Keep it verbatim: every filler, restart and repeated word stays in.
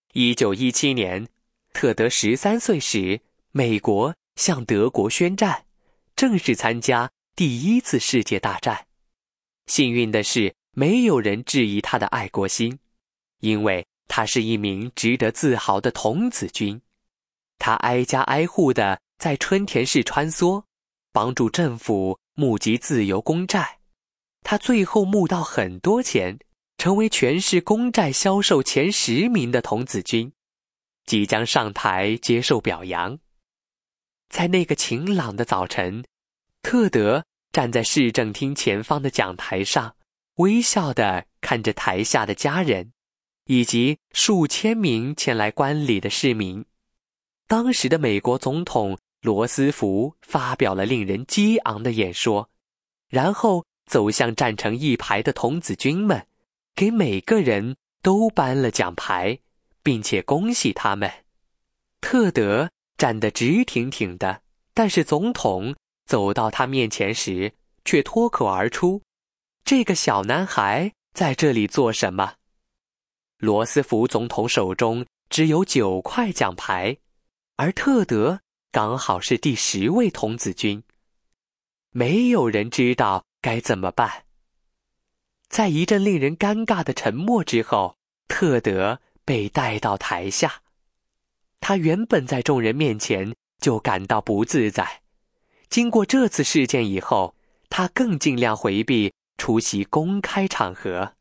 一九一七年，特德十三岁时，美国向德国宣战，正式参加第一次世界大战。幸运的是，没有人质疑他的爱国心，因为他是一名值得自豪的童子军。他挨家挨户地在春田市穿梭，帮助政府募集自由公债。他最后募到很多钱，成为全市公债销售前十名的童子军，即将上台接受表扬。在那个晴朗的早晨，特德站在市政厅前方的讲台上，微笑地看着台下的家人，以及数千名前来观礼的市民。当时的美国总统罗斯福发表了令人激昂的演说，然后走向站成一排的童子军们，给每个人都颁了奖牌，并且恭喜他们。特德站得直挺挺的，但是总统走到他面前时，却脱口而出：“这个小男孩在这里做什么？”罗斯福总统手中只有九块奖牌，而特德刚好是第十位童子军。没有人知道该怎么办。在一阵令人尴尬的沉默之后，特德被带到台下。他原本在众人面前就感到不自在，经过这次事件以后，他更尽量回避出席公开场合。